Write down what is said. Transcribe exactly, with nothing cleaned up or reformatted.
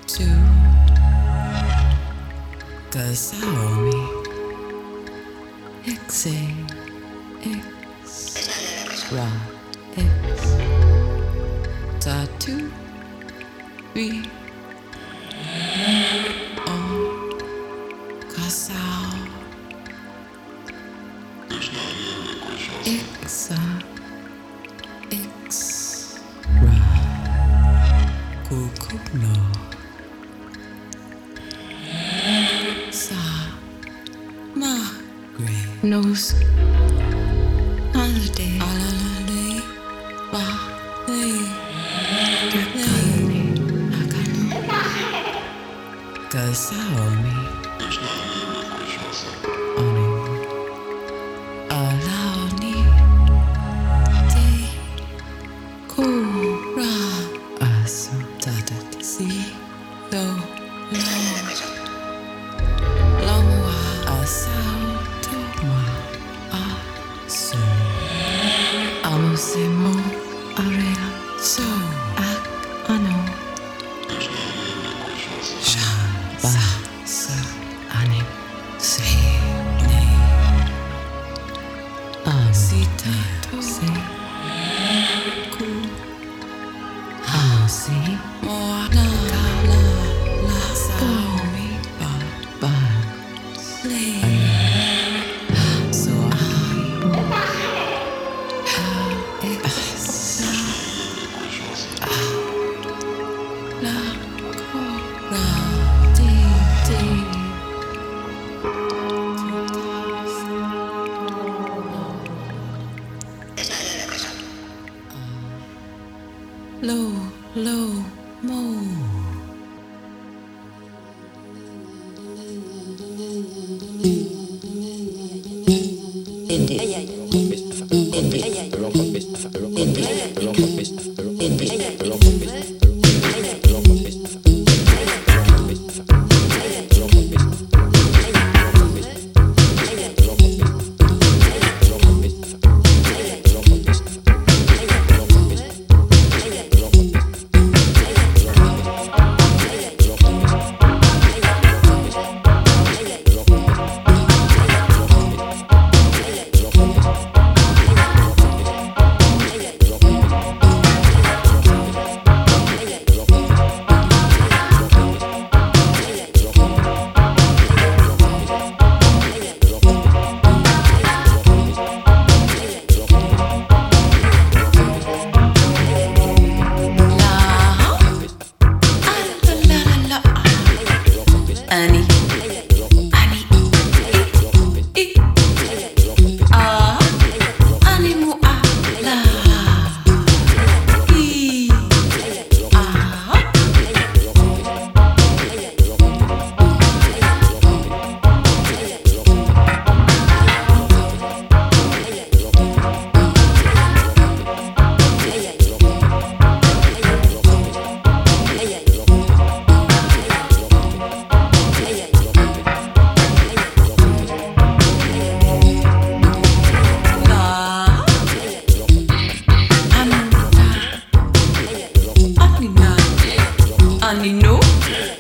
too. Cause me X X Ra X Tattoo B O Casal X X Ra Kukuno Sa Ma Gray Nose Holiday Holiday Ba Hey Kakani Akani Kasaomi Oni Alaoni Te Kura Asu Tata Si Lo Lo Lomwa Asao Toma Asu Amosemo Area So Ak Ano Shaba Sa Anim Se Ne Am Sita Se Ku Hasi Moa La La La Sa Mi Ba Ba Le So I Sa La Ko Ra Di Di Low, low, mo. Annie, Annie, I, I, ah, Annie mu a la, I, ah. Annie no.